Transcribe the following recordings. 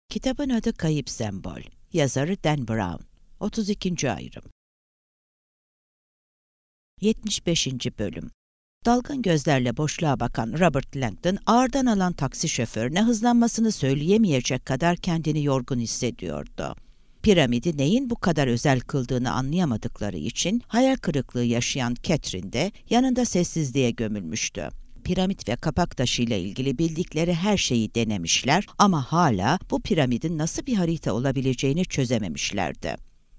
Kitabın adı Kayıp Sembol. Yazarı Dan Brown. 32. ayrım. 75. bölüm. Dalgın gözlerle boşluğa bakan Robert Langdon, ağırdan alan taksi şoförüne hızlanmasını söyleyemeyecek kadar kendini yorgun hissediyordu. Piramidi neyin bu kadar özel kıldığını anlayamadıkları için hayal kırıklığı yaşayan Catherine de yanında sessizliğe gömülmüştü. Piramit ve kapak taşıyla ilgili bildikleri her şeyi denemişler ama hala bu piramidin nasıl bir harita olabileceğini çözememişlerdi.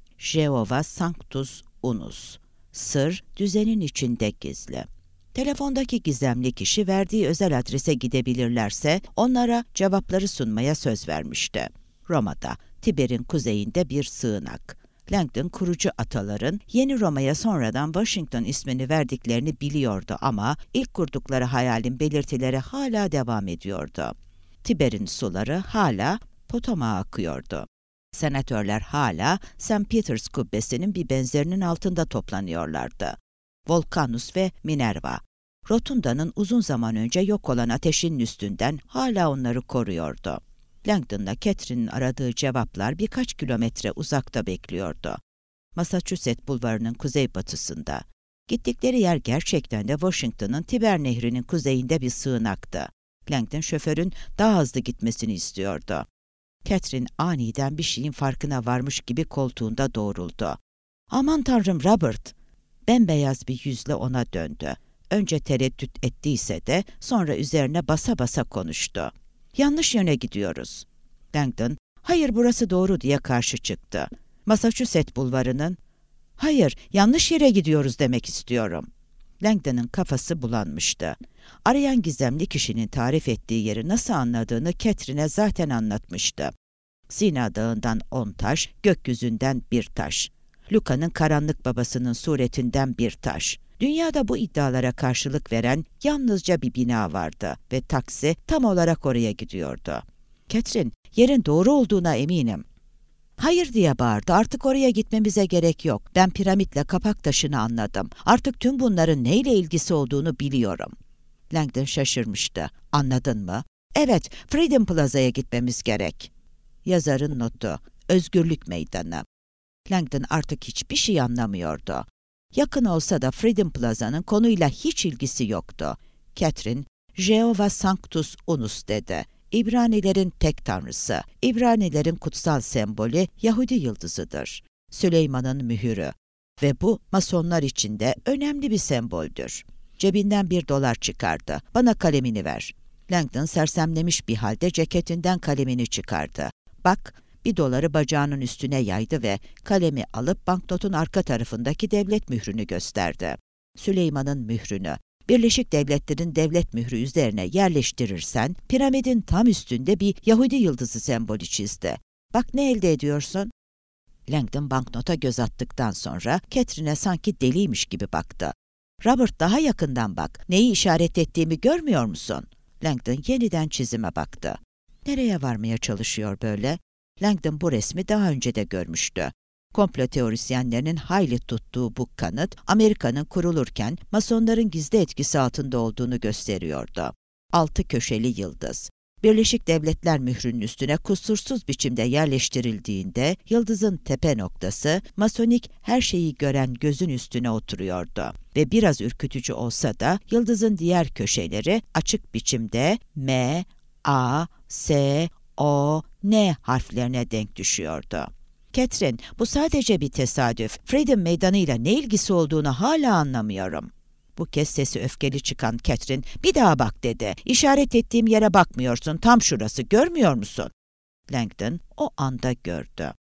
Jehova Sanctus Unus. Sır düzenin içinde gizli. Telefondaki gizemli kişi verdiği özel adrese gidebilirlerse onlara cevapları sunmaya söz vermişti. Roma'da, Tiber'in kuzeyinde bir sığınak. Langdon kurucu ataların Yeni Roma'ya sonradan Washington ismini verdiklerini biliyordu ama ilk kurdukları hayalin belirtileri hala devam ediyordu. Tiber'in suları hala Potomac'a akıyordu. Senatörler hala St. Peter's kubbesinin bir benzerinin altında toplanıyorlardı. Volcanus ve Minerva, Rotunda'nın uzun zaman önce yok olan ateşin üstünden hala onları koruyordu. Langdon'la Catherine'in aradığı cevaplar birkaç kilometre uzakta bekliyordu. Massachusetts bulvarının kuzeybatısında. Gittikleri yer gerçekten de Washington'ın Tiber Nehri'nin kuzeyinde bir sığınaktı. Langdon şoförün daha hızlı gitmesini istiyordu. Catherine aniden bir şeyin farkına varmış gibi koltuğunda doğruldu. "Aman tanrım Robert!" Bembeyaz bir yüzle ona döndü. Önce tereddüt ettiyse de sonra üzerine basa basa konuştu. "Yanlış yöne gidiyoruz." Langdon, "Hayır burası doğru" diye karşı çıktı. Massachusetts bulvarının, "Hayır yanlış yere gidiyoruz demek istiyorum." Langdon'ın kafası bulanmıştı. Arayan gizemli kişinin tarif ettiği yeri nasıl anladığını Catherine'e zaten anlatmıştı. Sina Dağı'ndan 10 taş, gökyüzünden bir taş. Luca'nın karanlık babasının suretinden bir taş. Dünyada bu iddialara karşılık veren yalnızca bir bina vardı ve taksi tam olarak oraya gidiyordu. "Catherine, yerin doğru olduğuna eminim." "Hayır" diye bağırdı. "Artık oraya gitmemize gerek yok. Ben piramitle kapak taşını anladım. Artık tüm bunların neyle ilgisi olduğunu biliyorum." Langdon şaşırmıştı. "Anladın mı?" "Evet, Freedom Plaza'ya gitmemiz gerek." Yazarın notu, Özgürlük Meydanı. Langdon artık hiçbir şey anlamıyordu. Yakın olsa da Freedom Plaza'nın konuyla hiç ilgisi yoktu. Catherine, "Jehova Sanctus Unus" dedi. İbranilerin tek tanrısı, İbranilerin kutsal sembolü Yahudi yıldızıdır. Süleyman'ın mühürü ve bu Masonlar için de önemli bir semboldür. Cebinden $1 çıkardı. "Bana kalemini ver." Langdon sersemlemiş bir halde ceketinden kalemini çıkardı. "Bak." $1 bacağının üstüne yaydı ve kalemi alıp banknotun arka tarafındaki devlet mührünü gösterdi. Süleyman'ın mührünü. Birleşik Devletler'in devlet mührü üzerine yerleştirirsen piramidin tam üstünde bir Yahudi yıldızı sembolü çizdi. "Bak ne elde ediyorsun?" Langdon banknota göz attıktan sonra Catherine'e sanki deliymiş gibi baktı. "Robert, daha yakından bak. Neyi işaret ettiğimi görmüyor musun?" Langdon yeniden çizime baktı. Nereye varmaya çalışıyor böyle? Langdon bu resmi daha önce de görmüştü. Komplo teorisyenlerinin hayli tuttuğu bu kanıt, Amerika'nın kurulurken Masonların gizli etkisi altında olduğunu gösteriyordu. 6 köşeli yıldız. Birleşik Devletler mührünün üstüne kusursuz biçimde yerleştirildiğinde yıldızın tepe noktası Masonik her şeyi gören gözün üstüne oturuyordu. Ve biraz ürkütücü olsa da yıldızın diğer köşeleri açık biçimde M, A, S, O, N harflerine denk düşüyordu. "Catherine, bu sadece bir tesadüf. Freedom Meydanı'yla ne ilgisi olduğunu hala anlamıyorum." Bu kez sesi öfkeli çıkan Catherine, "Bir daha bak" dedi. "İşaret ettiğim yere bakmıyorsun. Tam şurası. Görmüyor musun?" Langdon o anda gördü.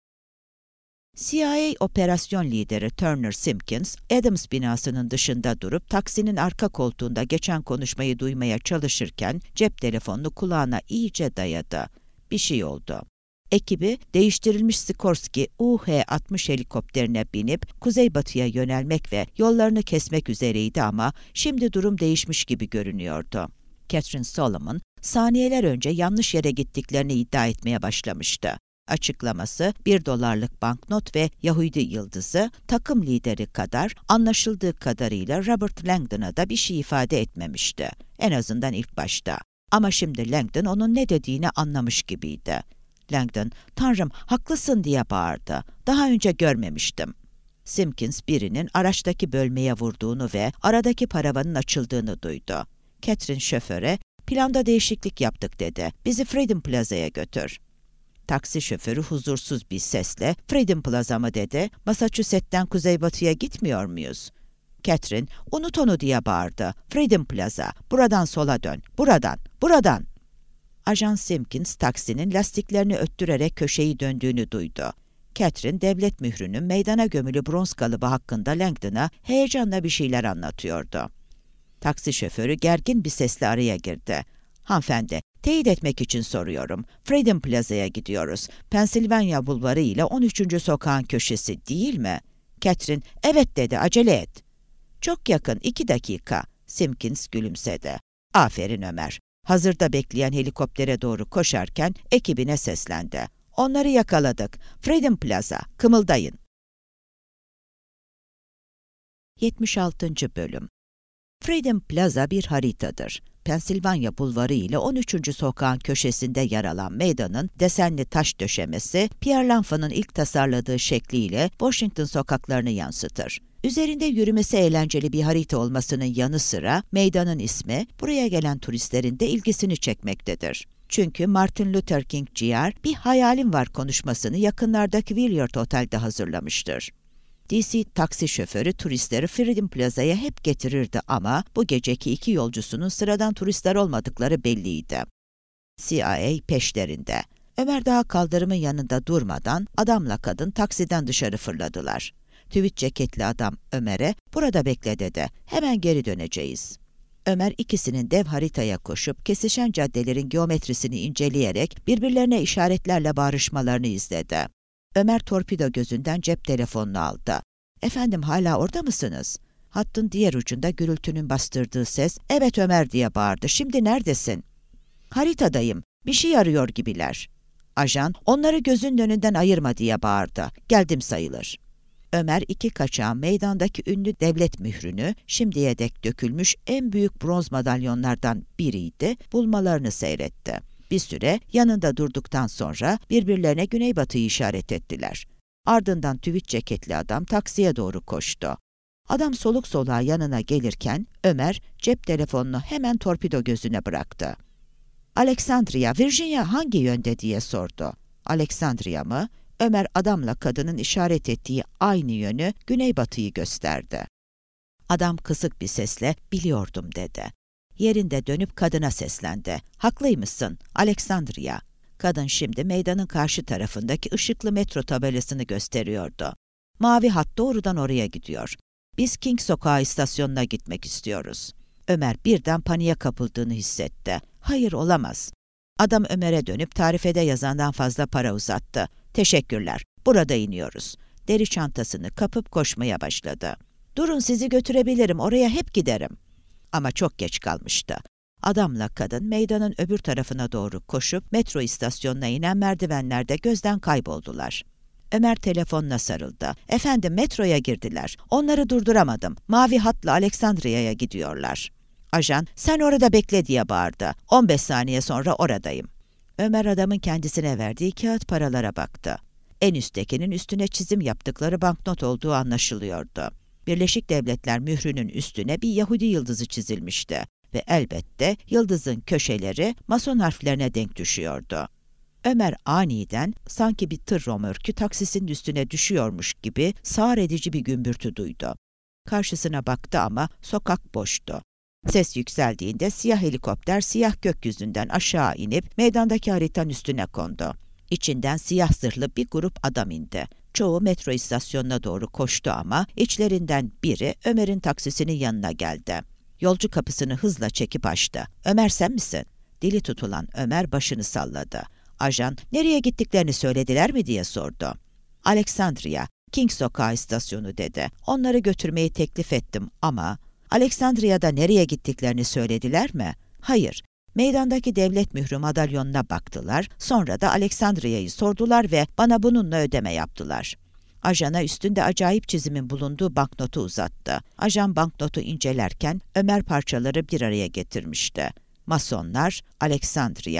CIA operasyon lideri Turner Simpkins, Adams binasının dışında durup taksinin arka koltuğunda geçen konuşmayı duymaya çalışırken cep telefonunu kulağına iyice dayadı. Bir şey oldu. Ekibi değiştirilmiş Sikorsky UH-60 helikopterine binip kuzeybatıya yönelmek ve yollarını kesmek üzereydi ama şimdi durum değişmiş gibi görünüyordu. Catherine Solomon saniyeler önce yanlış yere gittiklerini iddia etmeye başlamıştı. Açıklaması $1 banknot ve Yahudi yıldızı takım lideri kadar anlaşıldığı kadarıyla Robert Langdon'a da bir şey ifade etmemişti. En azından ilk başta. Ama şimdi Langdon onun ne dediğini anlamış gibiydi. Langdon, "Tanrım, haklısın," diye bağırdı. "Daha önce görmemiştim." Simpkins birinin araçtaki bölmeye vurduğunu ve aradaki paravanın açıldığını duydu. Catherine şoföre, "Planda değişiklik yaptık," dedi. "Bizi Freedom Plaza'ya götür." Taksi şoförü huzursuz bir sesle, "Freedom Plaza mı?" dedi. "Massachusetts'ten kuzeybatıya gitmiyor muyuz?" Catherine, "Unut onu," diye bağırdı. "Freedom Plaza, buradan sola dön, buradan, buradan." Ajan Simpkins taksinin lastiklerini öttürerek köşeyi döndüğünü duydu. Catherine, devlet mührünün meydana gömülü bronz kalıbı hakkında Langdon'a heyecanla bir şeyler anlatıyordu. Taksi şoförü gergin bir sesle araya girdi. "Hanımefendi, teyit etmek için soruyorum. Freedom Plaza'ya gidiyoruz. Pennsylvania Bulvarı ile 13. sokağın köşesi değil mi?" Catherine, "Evet," dedi, "acele et." "Çok yakın, 2 dakika. Simpkins gülümsedi. "Aferin Ömer." Hazırda bekleyen helikoptere doğru koşarken ekibine seslendi. "Onları yakaladık. Freedom Plaza, kımıldayın." 76. Bölüm. Freedom Plaza bir haritadır. Pennsylvania Bulvarı ile 13. sokağın köşesinde yer alan meydanın desenli taş döşemesi, Pierre L'Enfant'ın ilk tasarladığı şekliyle Washington sokaklarını yansıtır. Üzerinde yürümesi eğlenceli bir harita olmasının yanı sıra meydanın ismi buraya gelen turistlerin de ilgisini çekmektedir. Çünkü Martin Luther King Jr. "Bir hayalim var" konuşmasını yakınlardaki Willard Otel'de hazırlamıştır. DC taksi şoförü turistleri Freedom Plaza'ya hep getirirdi ama bu geceki 2 yolcusunun sıradan turistler olmadıkları belliydi. CIA peşlerinde. Ömer daha kaldırımın yanında durmadan adamla kadın taksiden dışarı fırladılar. Tweed ceketli adam Ömer'e, "Burada bekle," dedi. "Hemen geri döneceğiz." Ömer ikisinin dev haritaya koşup kesişen caddelerin geometrisini inceleyerek birbirlerine işaretlerle bağrışmalarını izledi. Ömer torpido gözünden cep telefonunu aldı. "Efendim, hala orada mısınız?" Hattın diğer ucunda gürültünün bastırdığı ses, "Evet Ömer," diye bağırdı. "Şimdi neredesin?" "Haritadayım. Bir şey arıyor gibiler." Ajan, "Onları gözünün önünden ayırma," diye bağırdı. "Geldim sayılır." Ömer 2 kaçağın meydandaki ünlü devlet mührünü, şimdiye dek dökülmüş en büyük bronz madalyonlardan biriydi, bulmalarını seyretti. Bir süre yanında durduktan sonra birbirlerine güneybatıyı işaret ettiler. Ardından tweed ceketli adam taksiye doğru koştu. Adam soluk soluğa yanına gelirken Ömer cep telefonunu hemen torpido gözüne bıraktı. "Alexandria, Virginia hangi yönde?" diye sordu. "Alexandria mı?" Ömer adamla kadının işaret ettiği aynı yönü, güneybatıyı gösterdi. Adam kısık bir sesle, "Biliyordum," dedi. Yerinde dönüp kadına seslendi. "Haklıymışsın, Alexandria." Kadın şimdi meydanın karşı tarafındaki ışıklı metro tabelasını gösteriyordu. "Mavi hat doğrudan oraya gidiyor. Biz King Sokağı istasyonuna gitmek istiyoruz." Ömer birden paniğe kapıldığını hissetti. "Hayır, olamaz." Adam Ömer'e dönüp tarifede yazandan fazla para uzattı. "Teşekkürler, burada iniyoruz." Deri çantasını kapıp koşmaya başladı. "Durun, sizi götürebilirim, oraya hep giderim." Ama çok geç kalmıştı. Adamla kadın meydanın öbür tarafına doğru koşup metro istasyonuna inen merdivenlerde gözden kayboldular. Ömer telefonuna sarıldı. "Efendim, metroya girdiler. Onları durduramadım. Mavi hatla Alexandria'ya gidiyorlar." Ajan, "Sen orada bekle," diye bağırdı. 15 saniye sonra oradayım." Ömer adamın kendisine verdiği kağıt paralara baktı. En üsttekinin üstüne çizim yaptıkları banknot olduğu anlaşılıyordu. Birleşik Devletler mührünün üstüne bir Yahudi yıldızı çizilmişti ve elbette yıldızın köşeleri Mason harflerine denk düşüyordu. Ömer aniden sanki bir tır römorku taksisinin üstüne düşüyormuş gibi sağır edici bir gümbürtü duydu. Karşısına baktı ama sokak boştu. Ses yükseldiğinde siyah helikopter siyah gökyüzünden aşağı inip meydandaki haritanın üstüne kondu. İçinden siyah zırhlı bir grup adam indi. Çoğu metro istasyonuna doğru koştu ama içlerinden biri Ömer'in taksisinin yanına geldi. Yolcu kapısını hızla çekip açtı. "Ömer, sen misin?" Dili tutulan Ömer başını salladı. Ajan, "Nereye gittiklerini söylediler mi?" diye sordu. "Alexandria, King Sokağı istasyonu," dedi. "Onları götürmeyi teklif ettim ama..." "Alexandria'da nereye gittiklerini söylediler mi?" "Hayır. Meydandaki devlet mührü madalyonuna baktılar, sonra da Alexandria'yı sordular ve bana bununla ödeme yaptılar." Ajana üstünde acayip çizimin bulunduğu banknotu uzattı. Ajan banknotu incelerken Ömer parçaları bir araya getirmişti. Masonlar, Alexandria.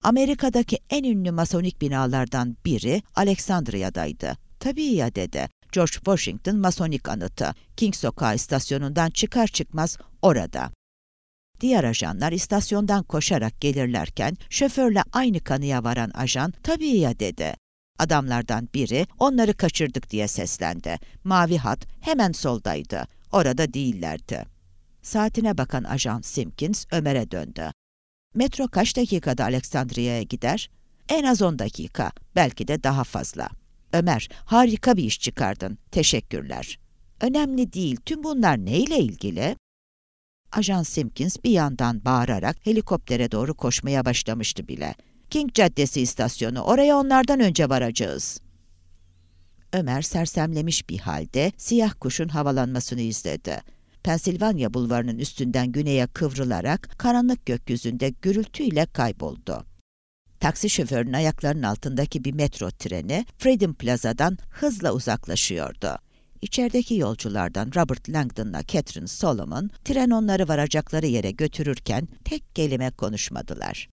Amerika'daki en ünlü masonik binalardan biri Alexandria'daydı. Tabii ya dedi. George Washington masonik anıtı. King Sokağı istasyonundan çıkar çıkmaz orada. Diğer ajanlar istasyondan koşarak gelirlerken şoförle aynı kanıya varan ajan tabii ya dedi. Adamlardan biri onları kaçırdık diye seslendi. Mavi hat hemen soldaydı. Orada değillerdi. Saatine bakan ajan Simpkins Ömer'e döndü. Metro kaç dakikada Alexandria'ya gider? En az 10 dakika, belki de daha fazla. Ömer, harika bir iş çıkardın. Teşekkürler. Önemli değil, tüm bunlar neyle ilgili? Ajan Simpkins bir yandan bağırarak helikoptere doğru koşmaya başlamıştı bile. King Caddesi istasyonu, oraya onlardan önce varacağız. Ömer sersemlemiş bir halde siyah kuşun havalanmasını izledi. Pensilvanya bulvarının üstünden güneye kıvrılarak karanlık gökyüzünde gürültüyle kayboldu. Taksi şoförünün ayaklarının altındaki bir metro treni Freedom Plaza'dan hızla uzaklaşıyordu. İçerideki yolculardan Robert Langdon'la Catherine Solomon, tren onları varacakları yere götürürken tek kelime konuşmadılar.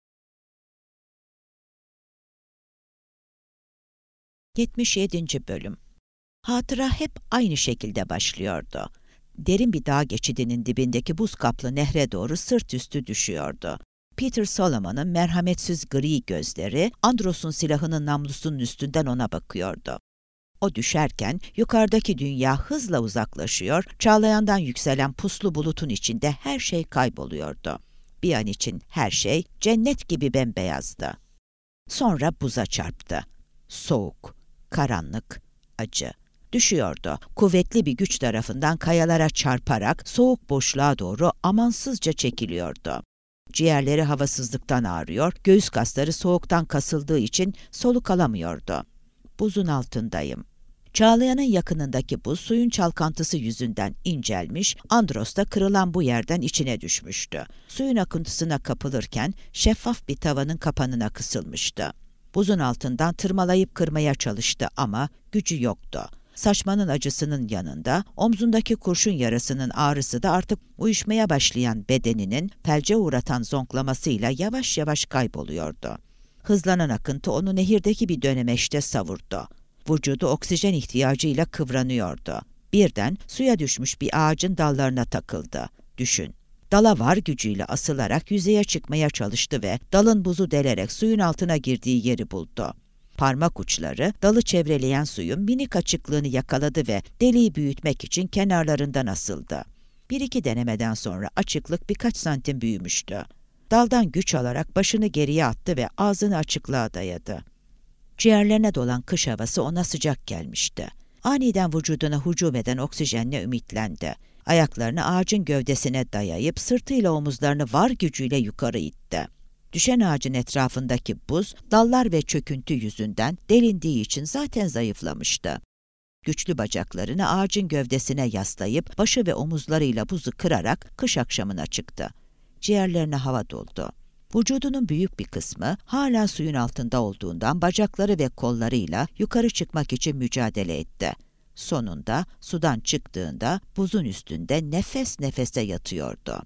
77. Bölüm. Hatıra hep aynı şekilde başlıyordu. Derin bir dağ geçidinin dibindeki buz kaplı nehre doğru sırt üstü düşüyordu. Peter Solomon'un merhametsiz gri gözleri Andros'un silahının namlusunun üstünden ona bakıyordu. O düşerken yukarıdaki dünya hızla uzaklaşıyor, çağlayandan yükselen puslu bulutun içinde her şey kayboluyordu. Bir an için her şey cennet gibi bembeyazdı. Sonra buza çarptı. Soğuk, karanlık, acı. Düşüyordu. Kuvvetli bir güç tarafından kayalara çarparak soğuk boşluğa doğru amansızca çekiliyordu. Ciğerleri havasızlıktan ağrıyor, göğüs kasları soğuktan kasıldığı için soluk alamıyordu. Buzun altındayım. Çağlayanın yakınındaki buz suyun çalkantısı yüzünden incelmiş, Andros da kırılan bu yerden içine düşmüştü. Suyun akıntısına kapılırken şeffaf bir tavanın kapanına kısılmıştı. Buzun altından tırmalayıp kırmaya çalıştı ama gücü yoktu. Saçmanın acısının yanında omzundaki kurşun yarasının ağrısı da artık uyuşmaya başlayan bedeninin felce uğratan zonklamasıyla yavaş yavaş kayboluyordu. Hızlanan akıntı onu nehirdeki bir dönemeçte savurdu. Vücudu oksijen ihtiyacıyla kıvranıyordu. Birden suya düşmüş bir ağacın dallarına takıldı. Düşün. Dala var gücüyle asılarak yüzeye çıkmaya çalıştı ve dalın buzu delerek suyun altına girdiği yeri buldu. Parmak uçları dalı çevreleyen suyun minik açıklığını yakaladı ve deliği büyütmek için kenarlarından asıldı. Bir iki denemeden sonra açıklık birkaç santim büyümüştü. Daldan güç alarak başını geriye attı ve ağzını açıklığa dayadı. Ciğerlerine dolan kış havası ona sıcak gelmişti. Aniden vücuduna hücum eden oksijenle ümitlendi. Ayaklarını ağacın gövdesine dayayıp sırtıyla omuzlarını var gücüyle yukarı itti. Düşen ağacın etrafındaki buz, dallar ve çöküntü yüzünden delindiği için zaten zayıflamıştı. Güçlü bacaklarını ağacın gövdesine yaslayıp başı ve omuzlarıyla buzu kırarak kış akşamına çıktı. Ciğerlerine hava doldu. Vücudunun büyük bir kısmı hala suyun altında olduğundan bacakları ve kollarıyla yukarı çıkmak için mücadele etti. Sonunda sudan çıktığında buzun üstünde nefes nefese yatıyordu.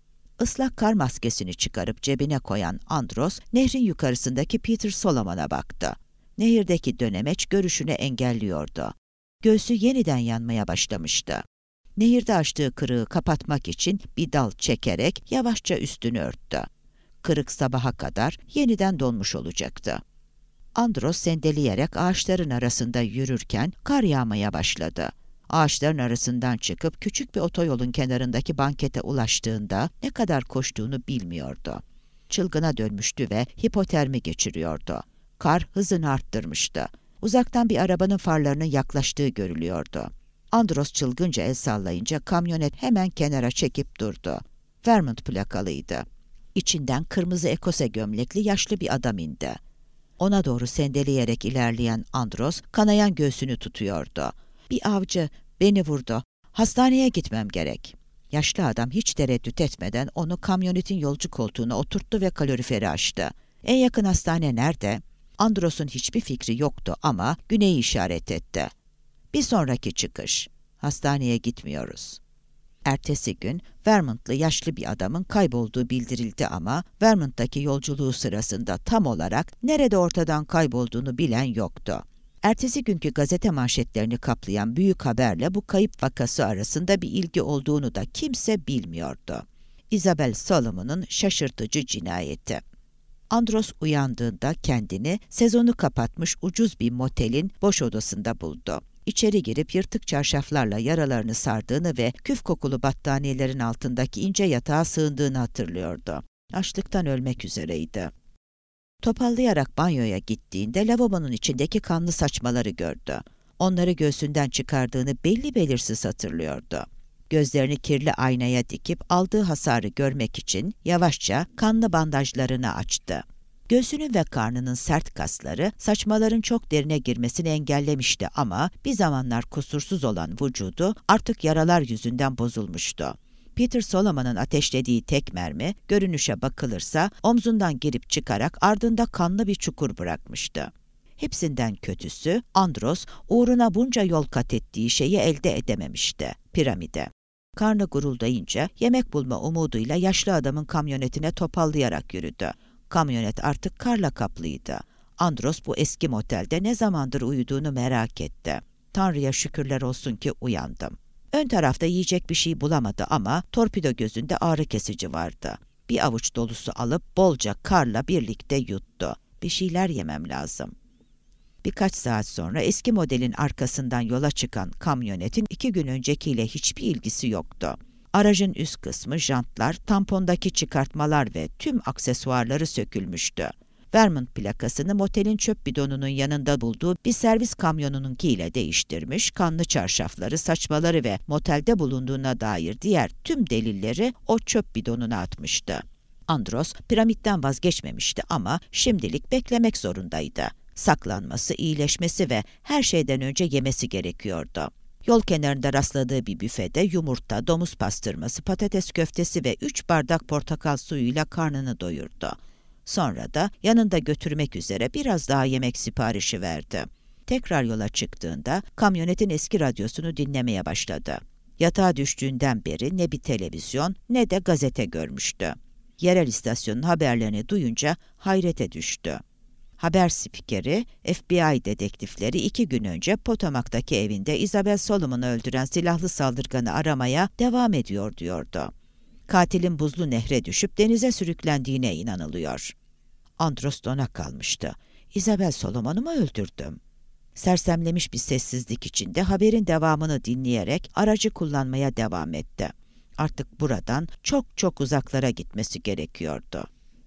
Islak kar maskesini çıkarıp cebine koyan Andros, nehrin yukarısındaki Peter Solomon'a baktı. Nehirdeki dönemeç görüşünü engelliyordu. Göğsü yeniden yanmaya başlamıştı. Nehirde açtığı kırığı kapatmak için bir dal çekerek yavaşça üstünü örttü. Kırık sabaha kadar yeniden donmuş olacaktı. Andros sendeleyerek ağaçların arasında yürürken kar yağmaya başladı. Ağaçların arasından çıkıp küçük bir otoyolun kenarındaki bankete ulaştığında ne kadar koştuğunu bilmiyordu. Çılgına dönmüştü ve hipotermi geçiriyordu. Kar hızını arttırmıştı. Uzaktan bir arabanın farlarının yaklaştığı görülüyordu. Andros çılgınca el sallayınca kamyonet hemen kenara çekip durdu. Vermont plakalıydı. İçinden kırmızı ekose gömlekli yaşlı bir adam indi. Ona doğru sendeleyerek ilerleyen Andros kanayan göğsünü tutuyordu. Bir avcı, beni vurdu. Hastaneye gitmem gerek. Yaşlı adam hiç tereddüt etmeden onu kamyonetin yolcu koltuğuna oturttu ve kaloriferi açtı. En yakın hastane nerede? Andros'un hiçbir fikri yoktu ama güneyi işaret etti. Bir sonraki çıkış. Hastaneye gitmiyoruz. Ertesi gün Vermont'lu yaşlı bir adamın kaybolduğu bildirildi ama Vermont'taki yolculuğu sırasında tam olarak nerede ortadan kaybolduğunu bilen yoktu. Ertesi günkü gazete manşetlerini kaplayan büyük haberle bu kayıp vakası arasında bir ilgi olduğunu da kimse bilmiyordu. Isabel Solomon'un şaşırtıcı cinayeti. Andros uyandığında kendini sezonu kapatmış ucuz bir motelin boş odasında buldu. İçeri girip yırtık çarşaflarla yaralarını sardığını ve küf kokulu battaniyelerin altındaki ince yatağa sığındığını hatırlıyordu. Açlıktan ölmek üzereydi. Topallayarak banyoya gittiğinde lavabonun içindeki kanlı saçmaları gördü. Onları göğsünden çıkardığını belli belirsiz hatırlıyordu. Gözlerini kirli aynaya dikip aldığı hasarı görmek için yavaşça kanlı bandajlarını açtı. Göğsünün ve karnının sert kasları saçmaların çok derine girmesini engellemişti ama bir zamanlar kusursuz olan vücudu artık yaralar yüzünden bozulmuştu. Peter Solomon'un ateşlediği tek mermi, görünüşe bakılırsa omzundan girip çıkarak ardında kanlı bir çukur bırakmıştı. Hepsinden kötüsü, Andros uğruna bunca yol kat ettiği şeyi elde edememişti, piramide. Karnı guruldayınca yemek bulma umuduyla yaşlı adamın kamyonetine topallayarak yürüdü. Kamyonet artık karla kaplıydı. Andros bu eski motelde ne zamandır uyuduğunu merak etti. Tanrı'ya şükürler olsun ki uyandım. Ön tarafta yiyecek bir şey bulamadı ama torpido gözünde ağrı kesici vardı. Bir avuç dolusu alıp bolca karla birlikte yuttu. Bir şeyler yemem lazım. Birkaç saat sonra eski modelin arkasından yola çıkan kamyonetin 2 gün öncekiyle hiçbir ilgisi yoktu. Aracın üst kısmı, jantlar, tampondaki çıkartmalar ve tüm aksesuarları sökülmüştü. Vermont plakasını motelin çöp bidonunun yanında bulduğu bir servis kamyonununkiyle değiştirmiş, kanlı çarşafları, saçmaları ve motelde bulunduğuna dair diğer tüm delilleri o çöp bidonuna atmıştı. Andros piramitten vazgeçmemişti ama şimdilik beklemek zorundaydı. Saklanması, iyileşmesi ve her şeyden önce yemesi gerekiyordu. Yol kenarında rastladığı bir büfede yumurta, domuz pastırması, patates köftesi ve 3 bardak portakal suyuyla karnını doyurdu. Sonra da yanında götürmek üzere biraz daha yemek siparişi verdi. Tekrar yola çıktığında kamyonetin eski radyosunu dinlemeye başladı. Yatağa düştüğünden beri ne bir televizyon ne de gazete görmüştü. Yerel istasyonun haberlerini duyunca hayrete düştü. Haber spikeri, FBI dedektifleri 2 gün önce Potomac'taki evinde Isabel Solomon'u öldüren silahlı saldırganı aramaya devam ediyor diyordu. Katilin buzlu nehre düşüp denize sürüklendiğine inanılıyor. Andros dona kalmıştı. Isabel Solomon'u mu öldürdüm? Sersemlemiş bir sessizlik içinde haberin devamını dinleyerek aracı kullanmaya devam etti. Artık buradan çok çok uzaklara gitmesi gerekiyordu.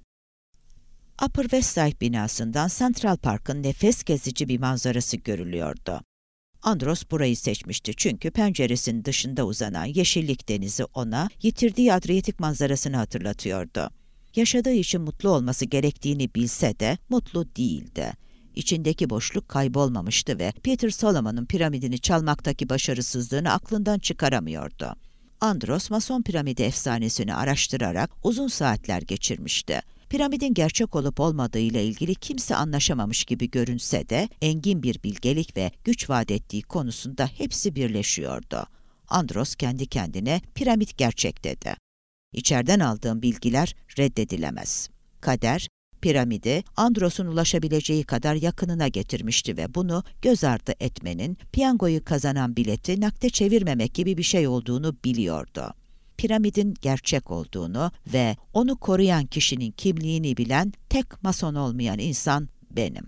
Upper West Side binasından Central Park'ın nefes kesici bir manzarası görülüyordu. Andros burayı seçmişti çünkü penceresinin dışında uzanan yeşillik denizi ona yitirdiği Adriyatik manzarasını hatırlatıyordu. Yaşadığı için mutlu olması gerektiğini bilse de mutlu değildi. İçindeki boşluk kaybolmamıştı ve Peter Solomon'un piramidini çalmaktaki başarısızlığını aklından çıkaramıyordu. Andros, Mason piramidi efsanesini araştırarak uzun saatler geçirmişti. Piramidin gerçek olup olmadığıyla ilgili kimse anlaşamamış gibi görünse de engin bir bilgelik ve güç vaat ettiği konusunda hepsi birleşiyordu. Andros kendi kendine piramit gerçek dedi. İçeriden aldığım bilgiler reddedilemez. Kader, piramidi Andros'un ulaşabileceği kadar yakınına getirmişti ve bunu göz ardı etmenin, piyangoyu kazanan bileti nakde çevirmemek gibi bir şey olduğunu biliyordu. Piramidin gerçek olduğunu ve onu koruyan kişinin kimliğini bilen tek mason olmayan insan benim.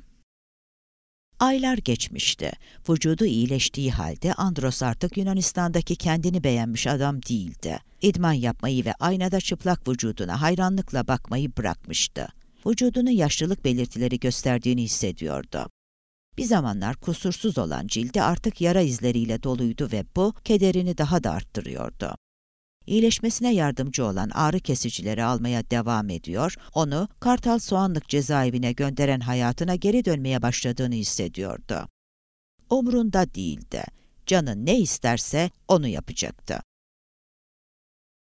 Aylar geçmişti. Vücudu iyileştiği halde Andros artık Yunanistan'daki kendini beğenmiş adam değildi. İdman yapmayı ve aynada çıplak vücuduna hayranlıkla bakmayı bırakmıştı. Vücudunun yaşlılık belirtileri gösterdiğini hissediyordu. Bir zamanlar kusursuz olan cildi artık yara izleriyle doluydu ve bu kederini daha da arttırıyordu. İyileşmesine yardımcı olan ağrı kesicileri almaya devam ediyor, onu Kartal Soğanlık cezaevine gönderen hayatına geri dönmeye başladığını hissediyordu. Umrunda değildi. Canı ne isterse onu yapacaktı.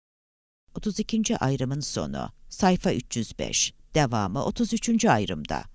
32. ayrımın sonu, sayfa 305, devamı 33. ayrımda.